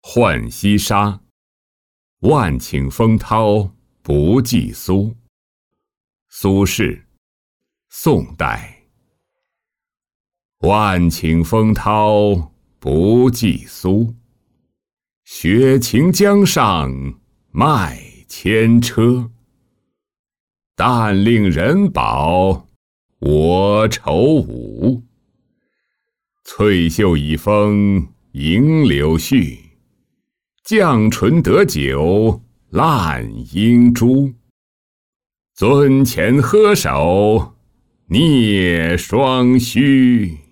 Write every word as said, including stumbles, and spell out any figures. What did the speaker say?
浣溪沙，万顷风涛不计苏。苏轼，宋代。万顷风涛不计苏，雪晴江上麦千车。但令人饱我愁无，翠袖已风迎柳絮，绛唇得酒烂英珠。樽前喝手蹑双须。